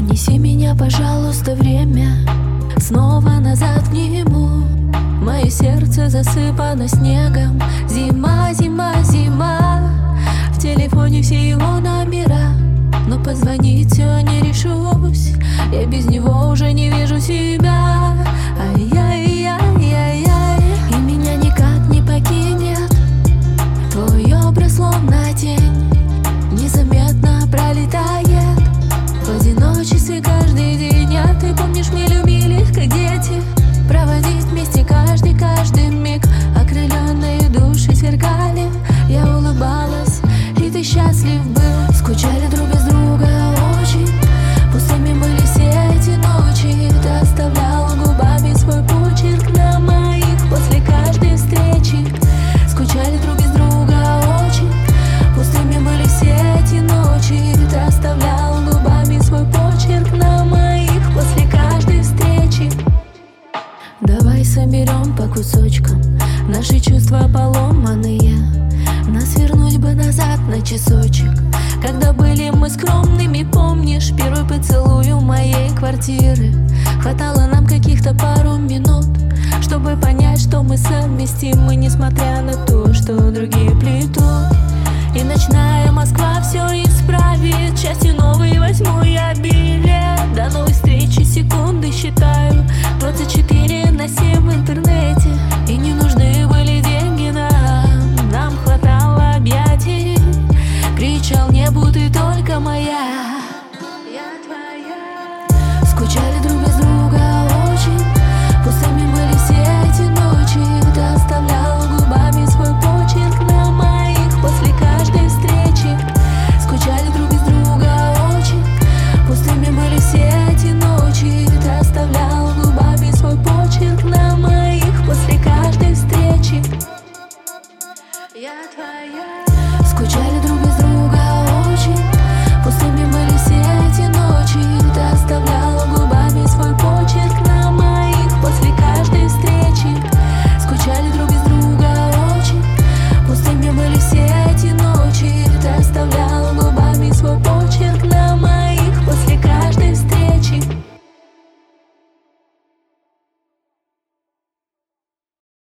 Неси меня, пожалуйста, время снова назад к нему. Мое сердце засыпано снегом. Зима, зима, зима. В телефоне все его номера, но позвонить все не решусь. Я без него уже не вижу себя. Ай-яй-яй-яй-яй. И меня никак не покинет твой образ, словно тень, незаметно пролетает в одиночестве каждый день. А ты помнишь, мы любили, как дети, проводить вместе каждый миг. Окрыленные души сверкали, я улыбалась, и ты счастлив был. Скучали друг без друга очень, пустыми были все эти ночи. Ты оставлял губами свой почерк на моих после каждой встречи. Скучали друг без друга очень, пустыми были все эти ночи. Ты оставлял губами свой почерк на моих после каждой встречи. Давай соберем по кусочкам наши чувства поломанные. Нас вернуть бы назад на часочек, когда были мы скромными. Помнишь первый поцелуй у моей квартиры? Хватало нам каких-то пару минут, чтобы понять, что мы совместимы, несмотря на то, что другие плетут. И ночная Москва все исправит, счастью новый возьму я билет. До новой встречи секунды считаю, 24/7 в интернете. И не нужны были деньги нам хватало объятий. Кричал небу, ты только моя.